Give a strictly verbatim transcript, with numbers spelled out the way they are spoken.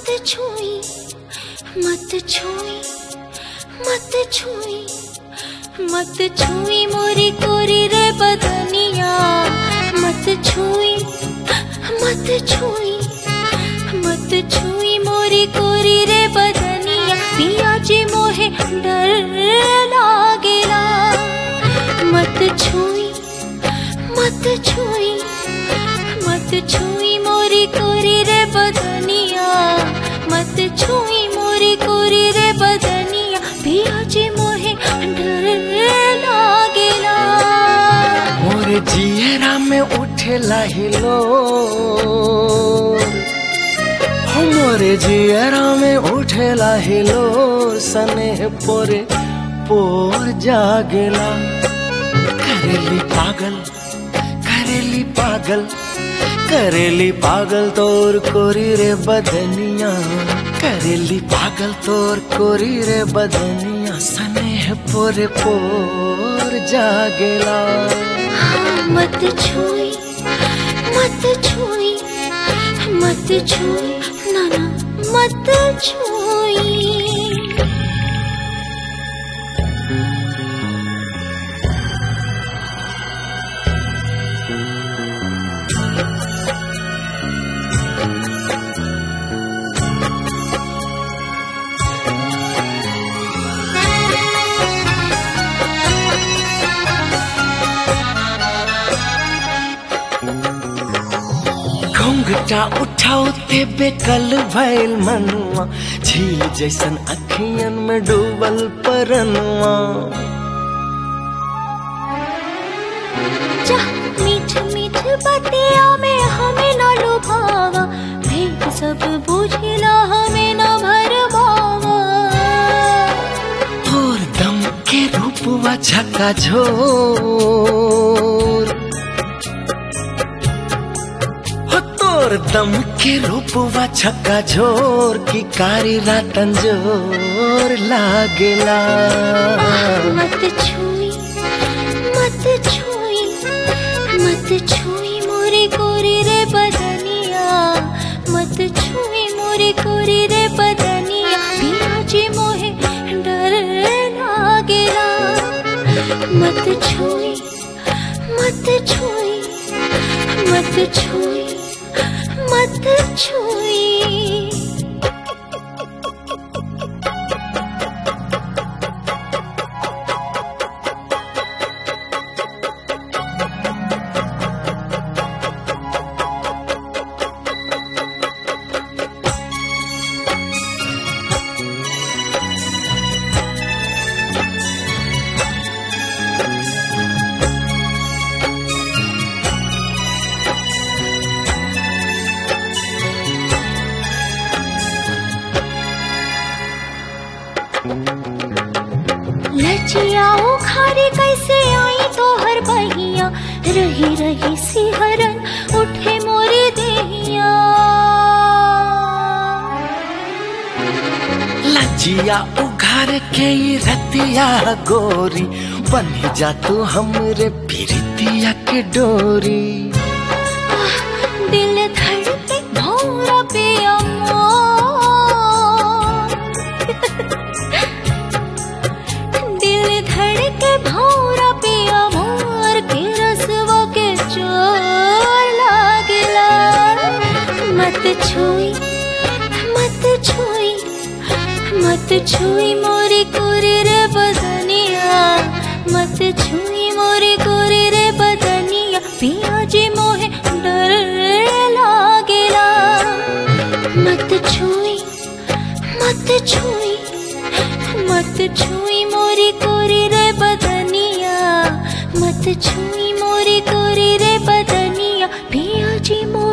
छुई मत छुई मत छुई मत छुई मोरी कोरी रे बदनिया मत छुई मत छुई मत छुई मोरी कोरी रे बदनिया पिया जी मोहे डर लागेला मत छुई मत छुई मत छुई मोरी कोरी रे बदनिया मत छुई मोरी कोरी रे बदनिया पिया जी मोहे डर लागेला मोरे जियरा में उठेला हिलो हो मोरे जियरा में उठेला हिलो सनेह पोरे पोर जागेला करेली पागल करेली पागल करेली पागल तोर कोरी रे बदनिया करेली पागल तोर कोरी रे बदनिया सनेह पोरे पोर जागेला मत छुई मत छुई मत छुई ना ना मत छुई घुंघटा उठाओते बेकल भैल मनुआ झील जैसन अखियन में डूबल परनुआ जा मीठ मीठ बतिया में हमें न लुभावा भेद सब बुझला हमें न भरमावा तोर दम के रूपवा झका झोर हो तोर दम के रूपवा झका झोर की कारी रातन जोर लागेला मत छुई मत छुई मत छुई मोरी कोरी रे बदनिया मत छुई मोरी कोरी रे बदनिया पिया जी मोहे डर लागेला मत छुई मत छुई मत छुई मत छुई लचिया उखारी कैसे आई तो हर बहिया रही रही सिहरन उठे मोरी देहिया लजिया उघार के ये रतिया गोरी बनी जा तू हमरे प्रीतिया के डोरी दिल धड़के भौरा पे दिल धड़के भौरा पे अमोर के रसवा के चोर लागला मत छुई मत छुई मत छुई मोरी कोरी रे बदनिया मत छुई मोरी कोरी रे बदनिया पिया जी मोहे डर लागेला मत छुई मत छुई मत छुई मोरी कोरी रे बदनिया मत छुई मोरी कोरी रे बदनिया पिया जी मोहे